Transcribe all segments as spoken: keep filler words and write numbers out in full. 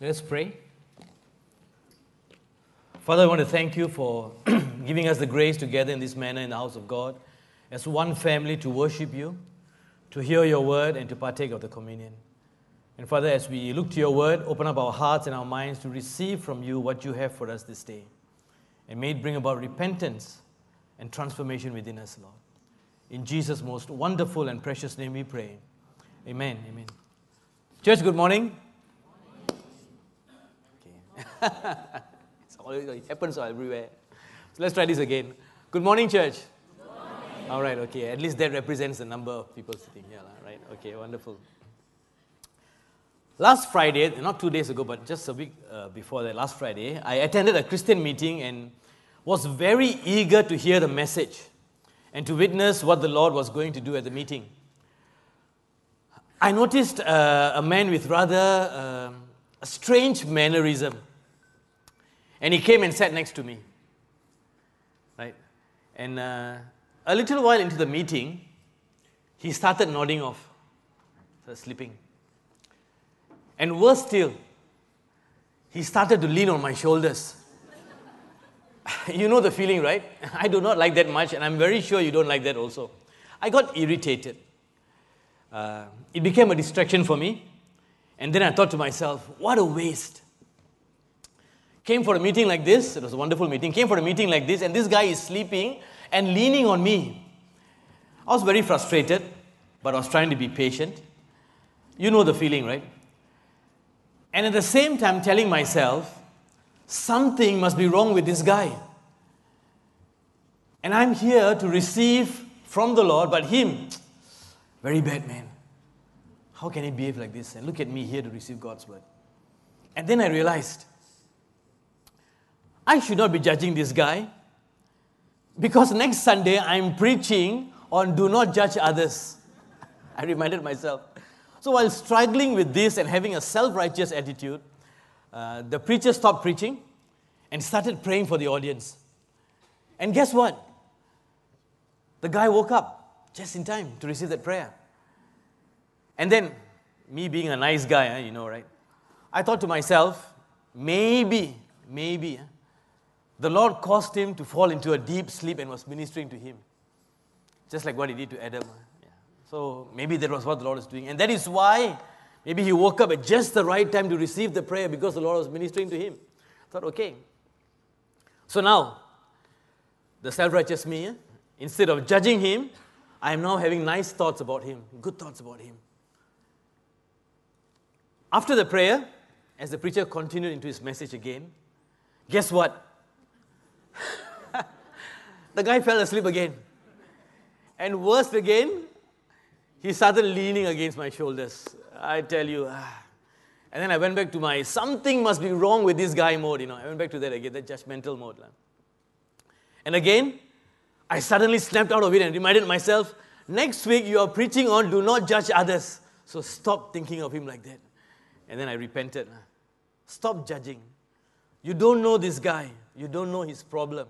Let us pray. Father, I want to thank you for giving us the grace to gather in this manner in the house of God as one family to worship you, to hear your word, and to partake of the communion. And Father, as we look to your word, open up our hearts and our minds to receive from you what you have for us this day. And may it bring about repentance and transformation within us, Lord. In Jesus' most wonderful and precious name we pray. Amen. Amen. Church, good morning. Okay. It's always, it happens everywhere. So let's try this again. Good morning, church. Good morning. All right, okay. At least that represents the number of people sitting here, right? Okay, wonderful. Last Friday, not two days ago, but just a week uh, before that, last Friday, I attended a Christian meeting and was very eager to hear the message and to witness what the Lord was going to do at the meeting. I noticed uh, a man with rather uh, a strange mannerism, and he came and sat next to me, right? And uh, a little while into the meeting, he started nodding off, so sleeping. And worse still, he started to lean on my shoulders. You know the feeling, right? I do not like that much, and I'm very sure you don't like that also. I got irritated. Uh, it became a distraction for me. And then I thought to myself, what a waste. Came for a meeting like this. It was a wonderful meeting. Came for a meeting like this, and this guy is sleeping and leaning on me. I was very frustrated, but I was trying to be patient. You know the feeling, right? And at the same time telling myself, something must be wrong with this guy. And I'm here to receive from the Lord, but him, very bad man. How can he behave like this? And look at me here to receive God's word. And then I realized, I should not be judging this guy, because next Sunday I'm preaching on do not judge others. I reminded myself. So while struggling with this and having a self-righteous attitude, uh, the preacher stopped preaching and started praying for the audience. And guess what? The guy woke up just in time to receive that prayer. And then, me being a nice guy, eh, you know, right? I thought to myself, maybe, maybe, eh, the Lord caused him to fall into a deep sleep and was ministering to him. Just like what he did to Adam. Yeah. So maybe that was what the Lord was doing. And that is why maybe he woke up at just the right time to receive the prayer, because the Lord was ministering to him. I thought, okay. So now, the self-righteous me, eh, instead of judging him, I am now having nice thoughts about him, good thoughts about him. After the prayer, as the preacher continued into his message again, guess what? The guy fell asleep again. And worse again, he started leaning against my shoulders. I tell you. Ah. And then I went back to my something must be wrong with this guy mode. You know, I went back to that again, that judgmental mode. And again, I suddenly snapped out of it and reminded myself, next week you are preaching on do not judge others. So stop thinking of him like that. And then I repented. Stop judging. You don't know this guy. You don't know his problem.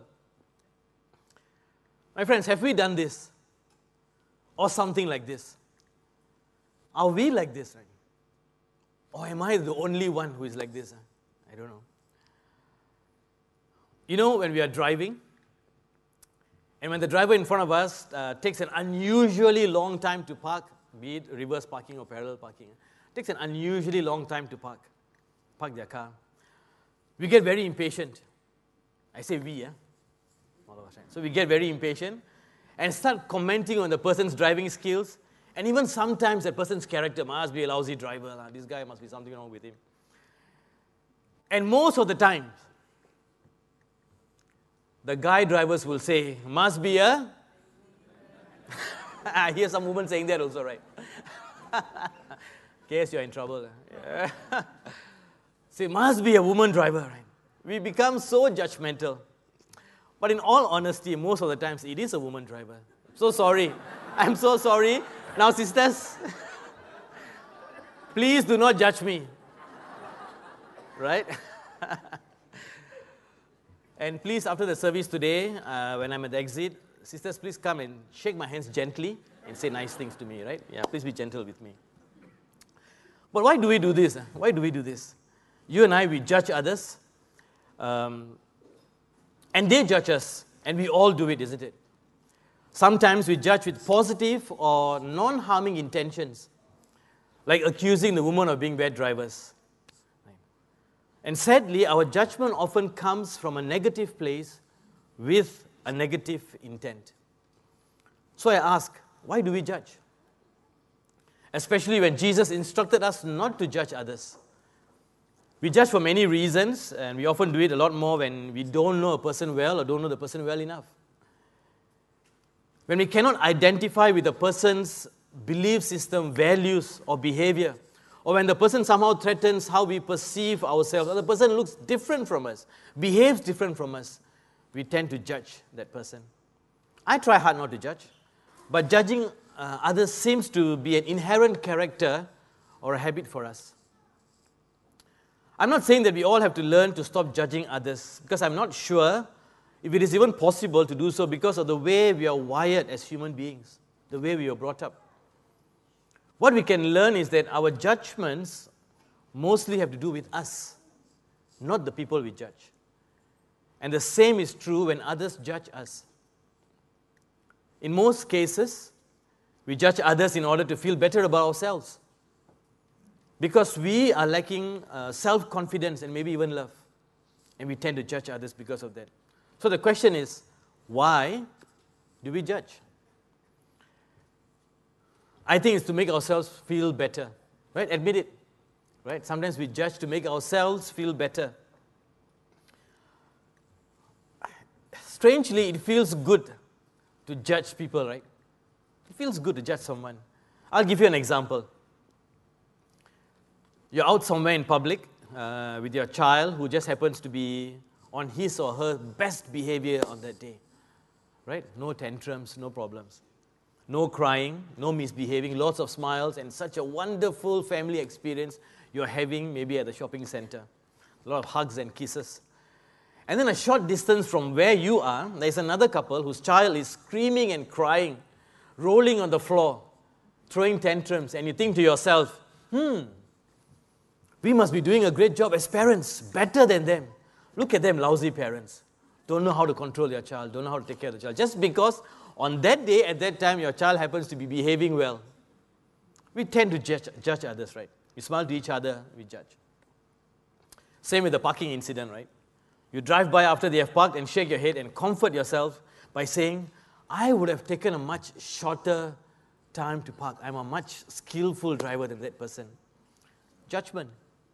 My friends, have we done this? Or something like this? Are we like this? Right? Or am I the only one who is like this? I don't know. You know, when we are driving, and when the driver in front of us uh, takes an unusually long time to park, be it reverse parking or parallel parking, takes an unusually long time to park, park their car, we get very impatient. I say we, yeah? All of us, right? So we get very impatient and start commenting on the person's driving skills, and even sometimes that person's character must be a lousy driver. Lah. This guy must be something wrong with him. And most of the time, the guy drivers will say, must be a... I hear some women saying that also, right? Case you're in trouble. Yeah. Say, must be a woman driver, right? We become so judgmental. But in all honesty, most of the times, it is a woman driver. So sorry. I'm so sorry. Now, sisters, please do not judge me. Right? And please, after the service today, uh, when I'm at the exit, sisters, please come and shake my hands gently and say nice things to me, right? Yeah, please be gentle with me. But why do we do this? Why do we do this? You and I, we judge others, um, and they judge us, and we all do it, isn't it? Sometimes we judge with positive or non-harming intentions, like accusing the woman of being bad drivers. And sadly, our judgment often comes from a negative place with a negative intent. So I ask, why do we judge? Especially when Jesus instructed us not to judge others. We judge for many reasons, and we often do it a lot more when we don't know a person well or don't know the person well enough. When we cannot identify with a person's belief system, values, or behavior, or when the person somehow threatens how we perceive ourselves, or the person looks different from us, behaves different from us, we tend to judge that person. I try hard not to judge, but judging uh, others seems to be an inherent character or a habit for us. I'm not saying that we all have to learn to stop judging others, because I'm not sure if it is even possible to do so because of the way we are wired as human beings, the way we were brought up. What we can learn is that our judgments mostly have to do with us, not the people we judge. And the same is true when others judge us. In most cases, we judge others in order to feel better about ourselves, because we are lacking uh, self-confidence and maybe even love. And we tend to judge others because of that. So the question is, why do we judge? I think it's to make ourselves feel better, right? Admit it, right? Sometimes we judge to make ourselves feel better. Strangely, it feels good to judge people, right? It feels good to judge someone. I'll give you an example. You're out somewhere in public uh, with your child who just happens to be on his or her best behavior on that day, right? No tantrums, no problems. No crying, no misbehaving, lots of smiles, and such a wonderful family experience you're having maybe at the shopping center. A lot of hugs and kisses. And then a short distance from where you are, there's another couple whose child is screaming and crying, rolling on the floor, throwing tantrums, and you think to yourself, hmm, we must be doing a great job as parents, better than them. Look at them, lousy parents. Don't know how to control their child, don't know how to take care of the child. Just because on that day, at that time, your child happens to be behaving well. We tend to judge, judge others, right? We smile to each other, we judge. Same with the parking incident, right? You drive by after they have parked and shake your head and comfort yourself by saying, I would have taken a much shorter time to park. I'm a much skillful driver than that person. Judgment.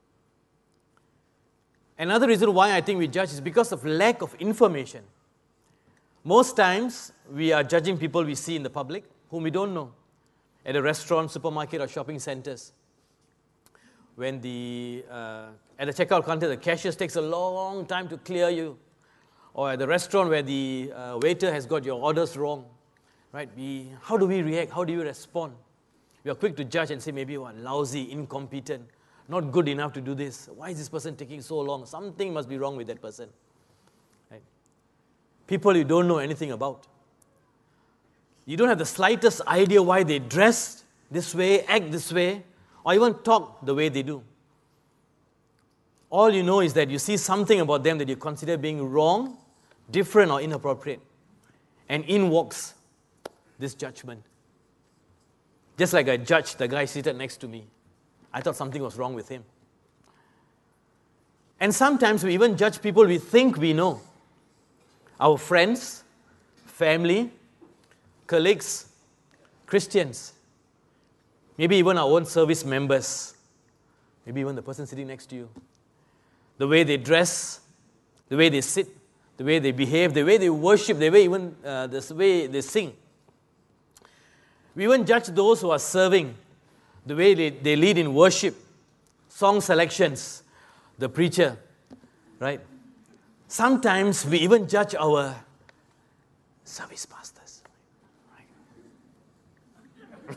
Another reason why I think we judge is because of lack of information. Most times, we are judging people we see in the public whom we don't know, at a restaurant, supermarket, or shopping centers. When the, uh, at the checkout counter, the cashier takes a long time to clear you, or at the restaurant where the uh, waiter has got your orders wrong, right? We, how do we react? How do you respond? We are quick to judge and say, maybe what, lousy, incompetent, not good enough to do this. Why is this person taking so long? Something must be wrong with that person. Right? People you don't know anything about. You don't have the slightest idea why they dress this way, act this way, or even talk the way they do. All you know is that you see something about them that you consider being wrong, different, or inappropriate. And in walks this judgment. Just like I judged the guy seated next to me. I thought something was wrong with him. And sometimes we even judge people we think we know. Our friends, family, colleagues, Christians, maybe even our own service members, maybe even the person sitting next to you. The way they dress, the way they sit, the way they behave, the way they worship, the way even uh, the way they sing. We even judge those who are serving, the way they, they lead in worship, song selections, the preacher, right? Sometimes we even judge our service pastors. Right?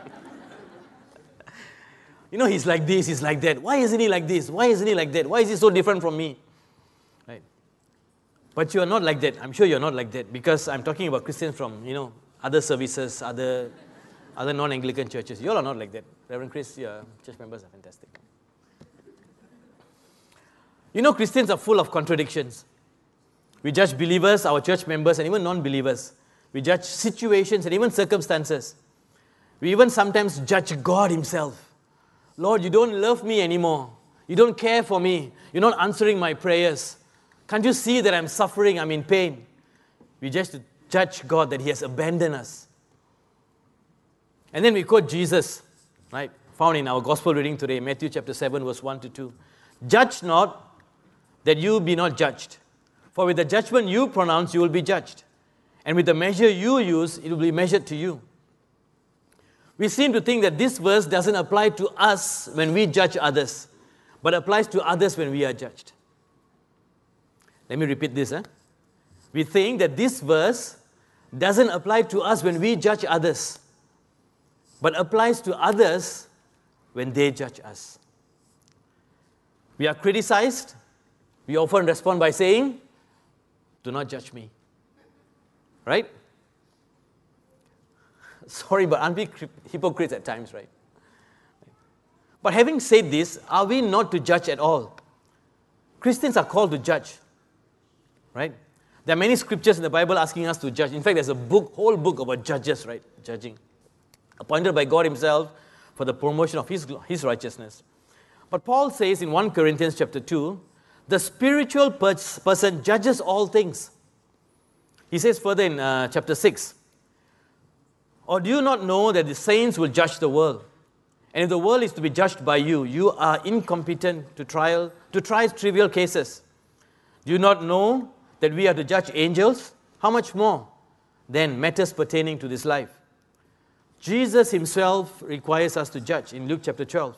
You know, he's like this, he's like that. Why isn't he like this? Why isn't he like that? Why is he so different from me? Right? But you're not like that. I'm sure you're not like that, because I'm talking about Christians from, you know, other services, other other non-Anglican churches. You all are not like that. Reverend Chris, your church members are fantastic. You know, Christians are full of contradictions. We judge believers, our church members, and even non-believers. We judge situations and even circumstances. We even sometimes judge God himself. Lord, you don't love me anymore. You don't care for me. You're not answering my prayers. Can't you see that I'm suffering, I'm in pain? We just judge God that he has abandoned us. And then we quote Jesus, right? Found in our gospel reading today, Matthew chapter seven, verse one to two. Judge not, that you be not judged. For with the judgment you pronounce, you will be judged. And with the measure you use, it will be measured to you. We seem to think that this verse doesn't apply to us when we judge others, but applies to others when we are judged. Let me repeat this. Eh? We think that this verse doesn't apply to us when we judge others, but applies to others when they judge us. We are criticized. We often respond by saying, do not judge me. Right? Sorry, but aren't we hypocrites at times, right? But having said this, are we not to judge at all? Christians are called to judge. Right? There are many scriptures in the Bible asking us to judge. In fact, there's a book, whole book about judges, right? Judging. Appointed by God himself for the promotion of his, his righteousness. But Paul says in First Corinthians chapter two, the spiritual pers- person judges all things. He says further in uh, chapter six, or do you not know that the saints will judge the world? And if the world is to be judged by you, you are incompetent to trial to try trivial cases. Do you not know that we are to judge angels? How much more then matters pertaining to this life? Jesus himself requires us to judge in Luke chapter twelve.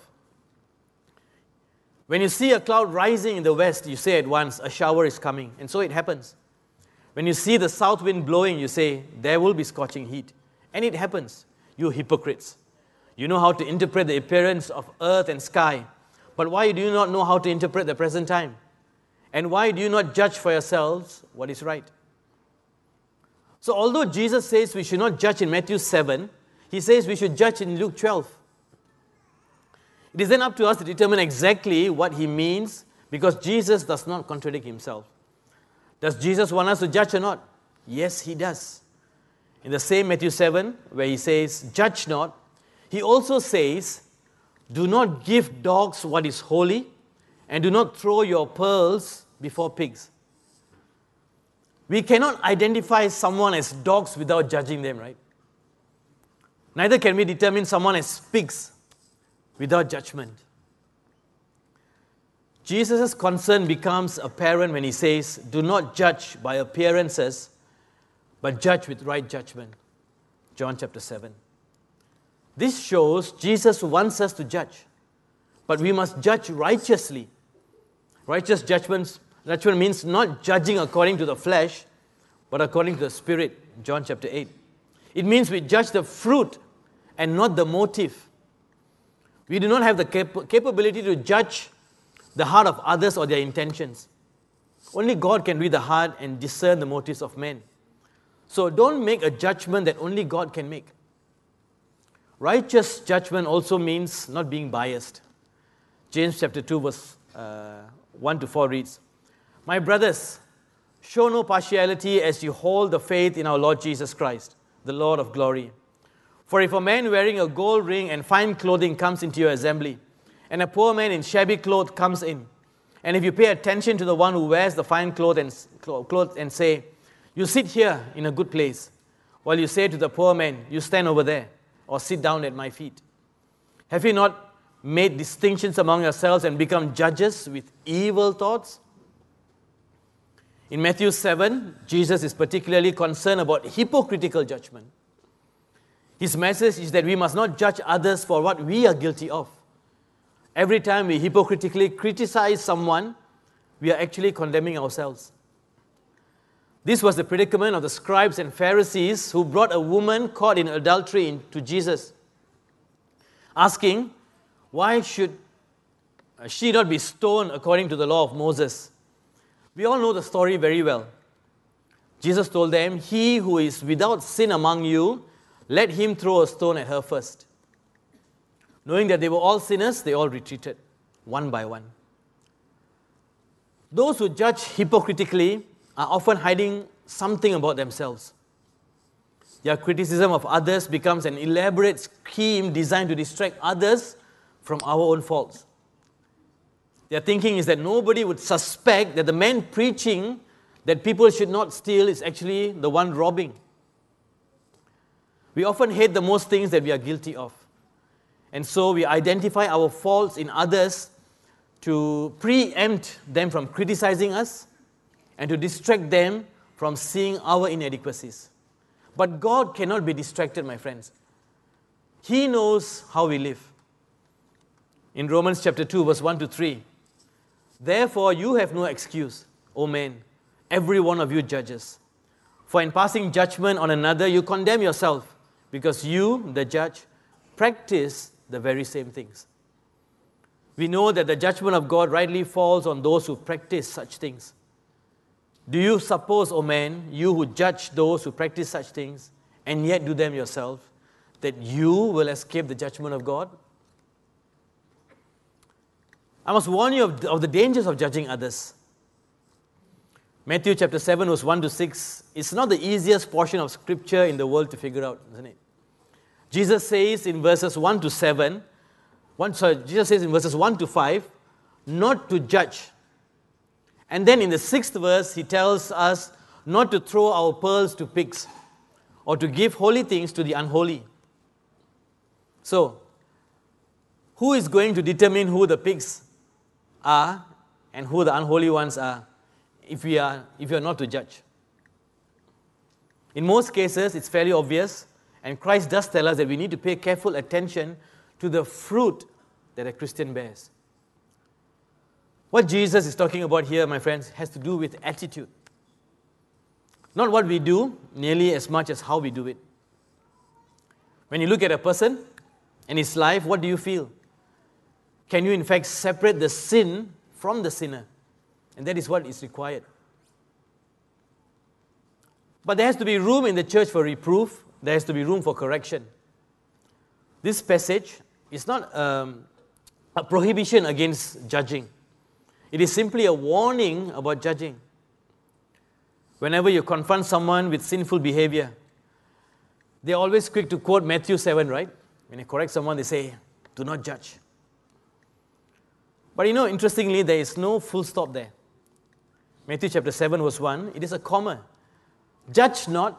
When you see a cloud rising in the west, you say at once, a shower is coming. And so it happens. When you see the south wind blowing, you say, there will be scorching heat. And it happens. You hypocrites. You know how to interpret the appearance of earth and sky. But why do you not know how to interpret the present time? And why do you not judge for yourselves what is right? So although Jesus says we should not judge in Matthew seven, he says we should judge in Luke twelve. It is then up to us to determine exactly what he means, because Jesus does not contradict himself. Does Jesus want us to judge or not? Yes, he does. In the same Matthew seven, where he says, judge not, he also says, do not give dogs what is holy, and do not throw your pearls before pigs. We cannot identify someone as dogs without judging them, right? Neither can we determine someone as pigs without judgment. Jesus' concern becomes apparent when he says, do not judge by appearances, but judge with right judgment. John chapter seven. This shows Jesus wants us to judge, but we must judge righteously. Righteous judgment, judgment means not judging according to the flesh, but according to the Spirit. John chapter eight. It means we judge the fruit and not the motive. We do not have the cap- capability to judge the heart of others or their intentions. Only God can read the heart and discern the motives of men. So don't make a judgment that only God can make. Righteous judgment also means not being biased. James chapter two verse uh, one to four reads, my brothers, show no partiality as you hold the faith in our Lord Jesus Christ, the Lord of glory. For if a man wearing a gold ring and fine clothing comes into your assembly, and a poor man in shabby clothes comes in, and if you pay attention to the one who wears the fine clothes and, clothes and say, you sit here in a good place, while you say to the poor man, you stand over there, or sit down at my feet. Have you not made distinctions among yourselves and become judges with evil thoughts? In Matthew seven, Jesus is particularly concerned about hypocritical judgment. His message is that we must not judge others for what we are guilty of. Every time we hypocritically criticize someone, we are actually condemning ourselves. This was the predicament of the scribes and Pharisees who brought a woman caught in adultery to Jesus, asking, why should she not be stoned according to the law of Moses? We all know the story very well. Jesus told them, he who is without sin among you, let him throw a stone at her first. Knowing that they were all sinners, they all retreated, one by one. Those who judge hypocritically are often hiding something about themselves. Their criticism of others becomes an elaborate scheme designed to distract others from our own faults. Their thinking is that nobody would suspect that the man preaching that people should not steal is actually the one robbing. We often hate the most things that we are guilty of. And so we identify our faults in others to preempt them from criticizing us and to distract them from seeing our inadequacies. But God cannot be distracted, my friends. He knows how we live. In Romans chapter two, verse one to three, therefore you have no excuse, O men, every one of you judges. For in passing judgment on another, you condemn yourself, because you, the judge, practice the very same things. We know that the judgment of God rightly falls on those who practice such things. Do you suppose, O man, you who judge those who practice such things, and yet do them yourself, that you will escape the judgment of God? I must warn you of, of the dangers of judging others. Matthew chapter seven, verse one to six, is not the easiest portion of scripture in the world to figure out, isn't it? Jesus says in verses one to seven, one, sorry, Jesus says in verses one to five, not to judge. And then in the sixth verse, he tells us not to throw our pearls to pigs or to give holy things to the unholy. So, who is going to determine who the pigs are and who the unholy ones are if we are, if we are not to judge? In most cases, it's fairly obvious, and Christ does tell us that we need to pay careful attention to the fruit that a Christian bears. What Jesus is talking about here, my friends, has to do with attitude. Not what we do, nearly as much as how we do it. When you look at a person and his life, what do you feel? Can you in fact separate the sin from the sinner? And that is what is required. But there has to be room in the church for reproof. There has to be room for correction. This passage is not um, a prohibition against judging. It is simply a warning about judging. Whenever you confront someone with sinful behavior, they're always quick to quote Matthew seven, right? When you correct someone, they say, do not judge. But you know, interestingly, there is no full stop there. Matthew chapter seven, verse one, it is a comma. Judge not,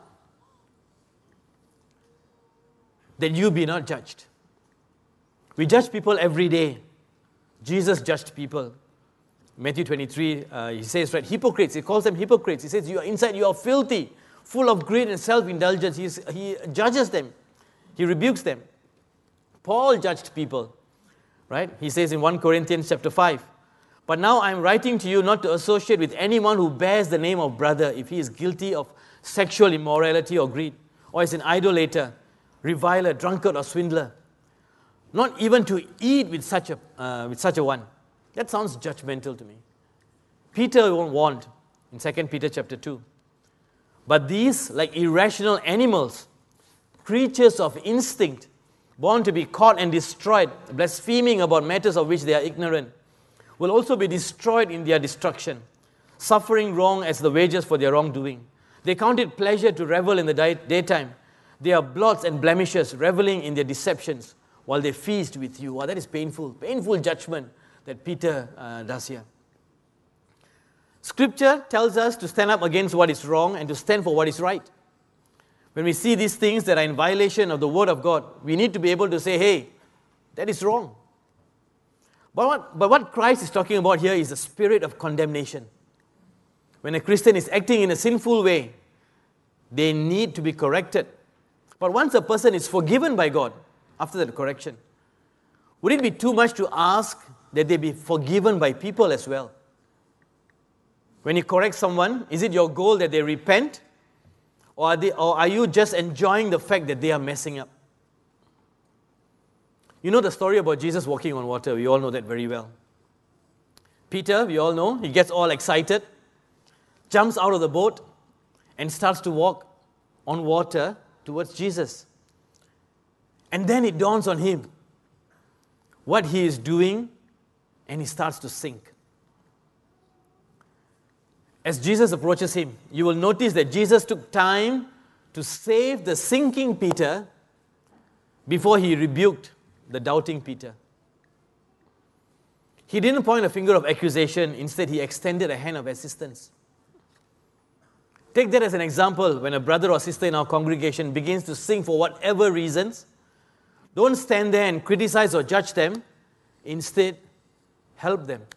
that you be not judged. We judge people every day. Jesus judged people. Matthew twenty-three, uh, he says, right, hypocrites. He calls them hypocrites. He says, you are inside, you are filthy, full of greed and self-indulgence. He's, he judges them. He rebukes them. Paul judged people, right? He says in First Corinthians chapter five, but now I am writing to you not to associate with anyone who bears the name of brother if he is guilty of sexual immorality or greed, or is an idolater, reviler, drunkard, or swindler. Not even to eat with such a uh, with such a one. That sounds judgmental to me. Peter warned in Second Peter chapter two. But these, like irrational animals, creatures of instinct, born to be caught and destroyed, blaspheming about matters of which they are ignorant, will also be destroyed in their destruction, suffering wrong as the wages for their wrongdoing. They count it pleasure to revel in the day- daytime. They are blots and blemishes, reveling in their deceptions, while they feast with you. Wow, that is painful, painful judgment that Peter uh, does here. Scripture tells us to stand up against what is wrong and to stand for what is right. When we see these things that are in violation of the Word of God, we need to be able to say, hey, that is wrong. But what, but what Christ is talking about here is the spirit of condemnation. When a Christian is acting in a sinful way, they need to be corrected. But once a person is forgiven by God, after that correction, would it be too much to ask that they be forgiven by people as well? When you correct someone, is it your goal that they repent? Or are, they, or are you just enjoying the fact that they are messing up? You know the story about Jesus walking on water. We all know that very well. Peter, we all know, he gets all excited, jumps out of the boat, and starts to walk on water towards Jesus. And then it dawns on him what he is doing, and he starts to sink. as Jesus approaches him, you will notice that Jesus took time to save the sinking Peter before he rebuked the doubting Peter. He didn't point a finger of accusation. Instead, he extended a hand of assistance. Take that as an example when a brother or sister in our congregation begins to sing for whatever reasons. Don't stand there and criticize or judge them. Instead, help them.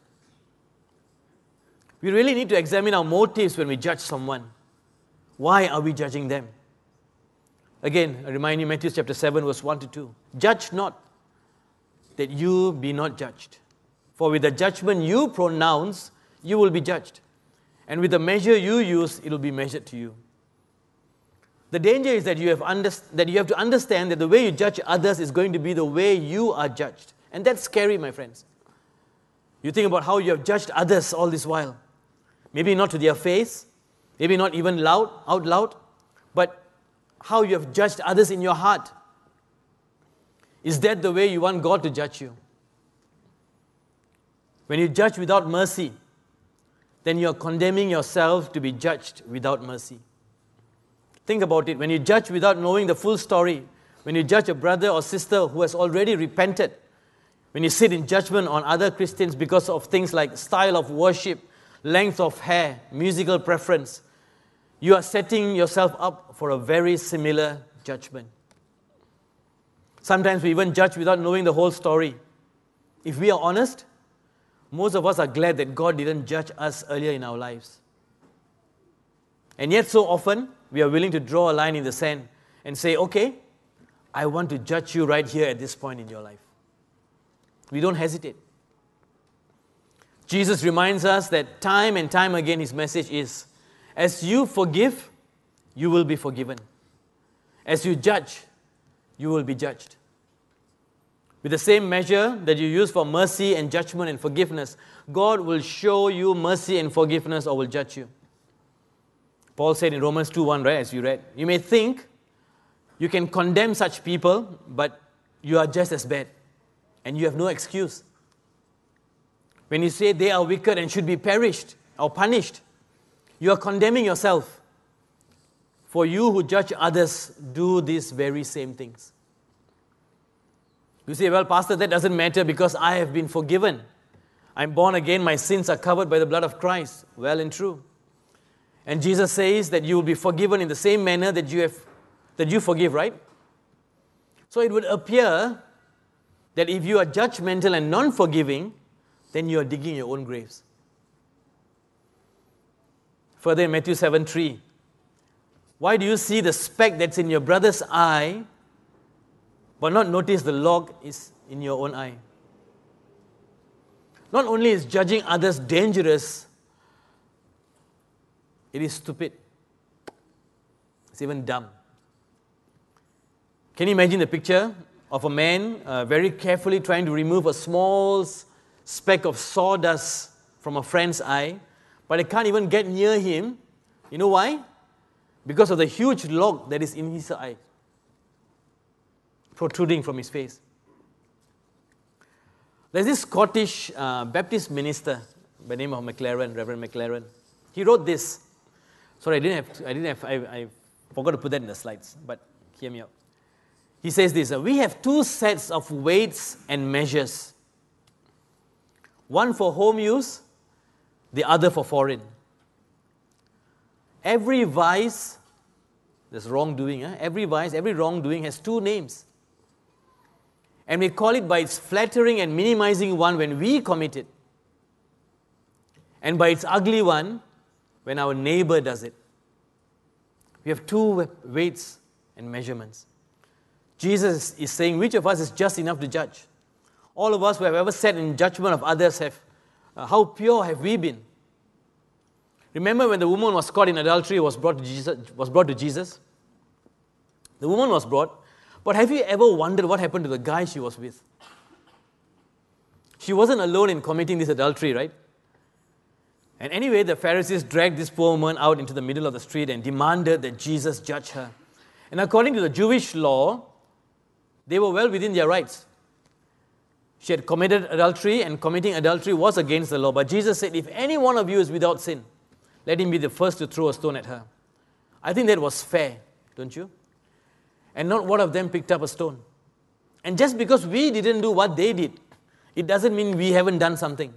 We really need to examine our motives when we judge someone. Why are we judging them? Again, I remind you, Matthew chapter seven, verse one to two. Judge not, that you be not judged. For with the judgment you pronounce, you will be judged. And with the measure you use, it will be measured to you. The danger is that you have under, that you have to understand that the way you judge others is going to be the way you are judged. And that's scary, my friends. You think about how you have judged others all this while. Maybe not to their face, maybe not even loud, out loud, but how you have judged others in your heart. Is that the way you want God to judge you? When you judge without mercy, then you are condemning yourself to be judged without mercy. Think about it. When you judge without knowing the full story, when you judge a brother or sister who has already repented, when you sit in judgment on other Christians because of things like style of worship, length of hair, musical preference, you are setting yourself up for a very similar judgment. Sometimes we even judge without knowing the whole story. If we are honest, most of us are glad that God didn't judge us earlier in our lives. And yet so often, we are willing to draw a line in the sand and say, okay, I want to judge you right here at this point in your life. We don't hesitate. Jesus reminds us that time and time again his message is, as you forgive, you will be forgiven. As you judge, you will be judged. With the same measure that you use for mercy and judgment and forgiveness, God will show you mercy and forgiveness or will judge you. Paul said in Romans two one, right, as you read, you may think you can condemn such people, but you are just as bad and you have no excuse. When you say they are wicked and should be perished or punished, you are condemning yourself. For you who judge others do these very same things. You say, well, Pastor, that doesn't matter because I have been forgiven. I'm born again, my sins are covered by the blood of Christ. Well and true. And Jesus says that you will be forgiven in the same manner that you have, that you forgive, right? So it would appear that if you are judgmental and non-forgiving, then you are digging your own graves. Further in Matthew seven three, why do you see the speck that's in your brother's eye, but not notice the log is in your own eye? Not only is judging others dangerous, it is stupid. It's even dumb. Can you imagine the picture of a man uh, very carefully trying to remove a small speck of sawdust from a friend's eye, but it can't even get near him? You know why? Because of the huge log that is in his eye, protruding from his face. There's this Scottish uh, Baptist minister by the name of McLaren, Reverend McLaren. He wrote this. Sorry, I didn't have. To, I didn't have. I, I forgot to put that in the slides. But hear me out. He says this: we have two sets of weights and measures. One for home use, the other for foreign. Every vice, there's wrongdoing. Eh? Every vice, every wrongdoing has two names. And we call it by its flattering and minimizing one when we commit it, and by its ugly one when our neighbor does it. We have two weights and measurements. Jesus is saying, which of us is just enough to judge? All of us who have ever sat in judgment of others have, uh, how pure have we been? Remember when the woman was caught in adultery, was brought to Jesus, was brought to Jesus? The woman was brought. But have you ever wondered what happened to the guy she was with? She wasn't alone in committing this adultery, right? And anyway, the Pharisees dragged this poor woman out into the middle of the street and demanded that Jesus judge her. And according to the Jewish law, they were well within their rights. She had committed adultery, and committing adultery was against the law. But Jesus said, if any one of you is without sin, let him be the first to throw a stone at her. I think that was fair, don't you? And not one of them picked up a stone. And just because we didn't do what they did, it doesn't mean we haven't done something.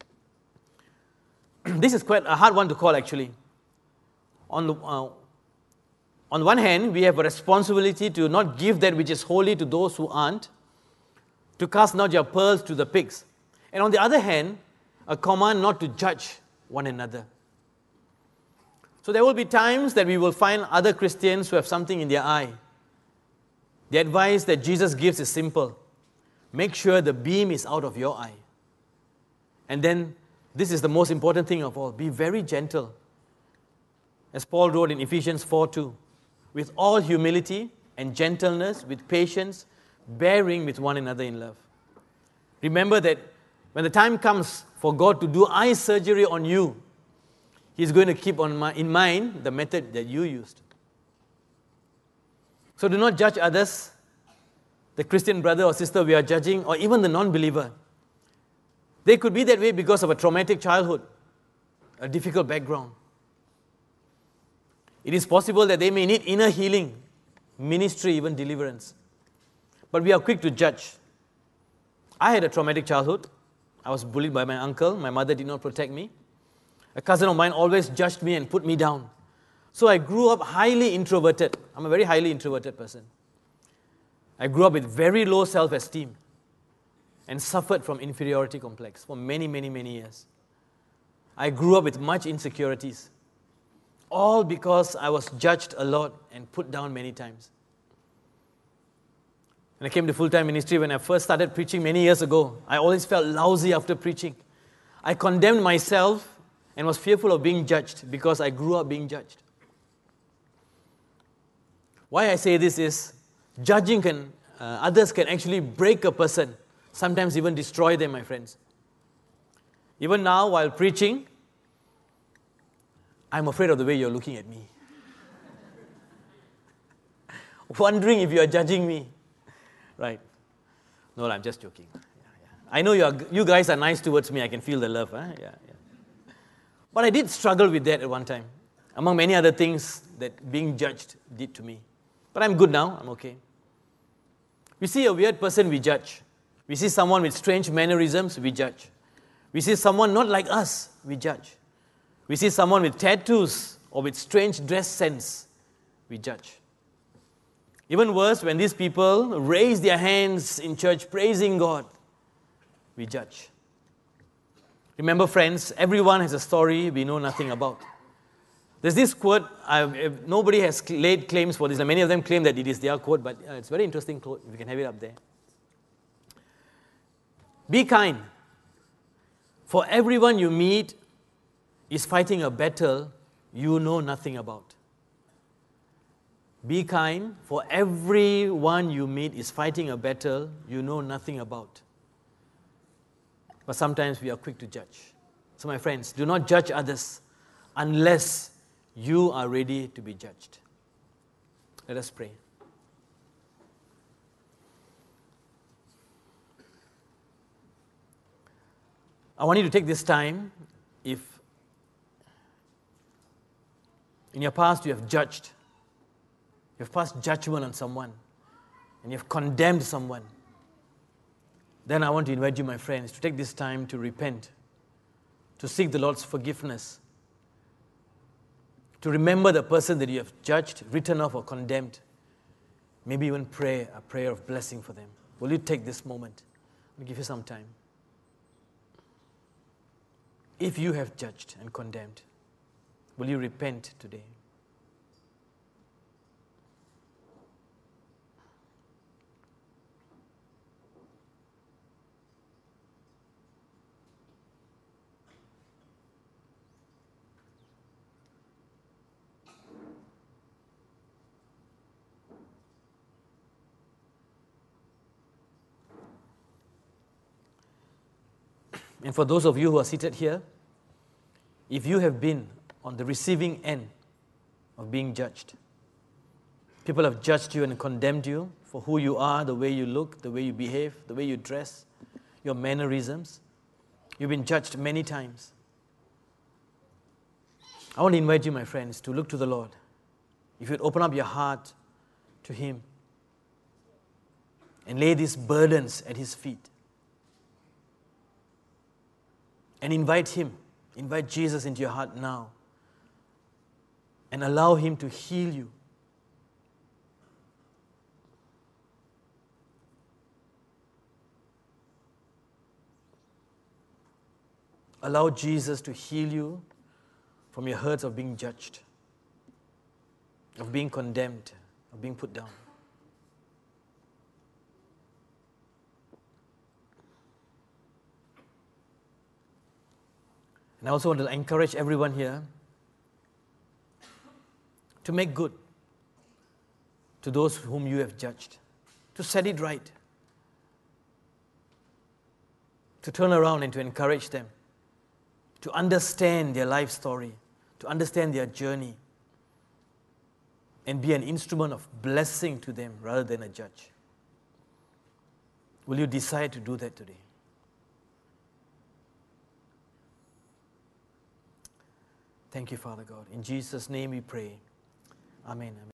This is quite a hard one to call, actually. On the, uh, on one hand, we have a responsibility to not give that which is holy to those who aren't, to cast not your pearls to the pigs. And on the other hand, a command not to judge one another. So there will be times that we will find other Christians who have something in their eye. The advice that Jesus gives is simple. Make sure the beam is out of your eye. And then, this is the most important thing of all. Be very gentle. As Paul wrote in Ephesians four two, with all humility and gentleness, with patience, bearing with one another in love. Remember that when the time comes for God to do eye surgery on you, He's going to keep on in mind the method that you used. So do not judge others, the Christian brother or sister we are judging, or even the non-believer. They could be that way because of a traumatic childhood, a difficult background. It is possible that they may need inner healing, ministry, even deliverance. But we are quick to judge. I had a traumatic childhood. I was bullied by my uncle. My mother did not protect me. A cousin of mine always judged me and put me down. So I grew up highly introverted. I'm a very highly introverted person. I grew up with very low self-esteem and suffered from inferiority complex for many, many, many years. I grew up with much insecurities, all because I was judged a lot and put down many times. When I came to full-time ministry, when I first started preaching many years ago, I always felt lousy after preaching. I condemned myself and was fearful of being judged because I grew up being judged. Why I say this is, judging can, uh, others can actually break a person, sometimes even destroy them, my friends. Even now, while preaching, I'm afraid of the way you're looking at me. Wondering if you are judging me. Right. No, I'm just joking. Yeah, yeah. I know you are, you guys are nice towards me. I can feel the love. Huh? Yeah, yeah. But I did struggle with that at one time, among many other things that being judged did to me. But I'm good now. I'm okay. We see a weird person, we judge. We see someone with strange mannerisms, we judge. We see someone not like us, we judge. We see someone with tattoos or with strange dress sense, we judge. Even worse, when these people raise their hands in church praising God, we judge. Remember, friends, everyone has a story we know nothing about. There's this quote, I've, nobody has laid claims for this, and many of them claim that it is their quote, but uh, it's a very interesting quote, if you can have it up there. Be kind, for everyone you meet is fighting a battle you know nothing about. Be kind, for everyone you meet is fighting a battle you know nothing about. But sometimes we are quick to judge. So my friends, do not judge others unless you are ready to be judged. Let us pray. I want you to take this time, if in your past you have judged, you have passed judgment on someone, and you have condemned someone, then I want to invite you, my friends, to take this time to repent, to seek the Lord's forgiveness, to remember the person that you have judged, written off, or condemned. Maybe even pray a prayer of blessing for them. Will you take this moment? I'll give you some time. If you have judged and condemned, will you repent today? And for those of you who are seated here, if you have been on the receiving end of being judged, people have judged you and condemned you for who you are, the way you look, the way you behave, the way you dress, your mannerisms. You've been judged many times. I want to invite you, my friends, to look to the Lord. If you'd open up your heart to Him and lay these burdens at His feet and invite Him, invite Jesus into your heart now and allow Him to heal you. Allow Jesus to heal you from your hurts of being judged, of being condemned, of being put down. And I also want to encourage everyone here to make good to those whom you have judged, to set it right, to turn around and to encourage them, to understand their life story, to understand their journey, and be an instrument of blessing to them rather than a judge. Will you decide to do that today? Thank you, Father God. In Jesus' name we pray. Amen. Amen.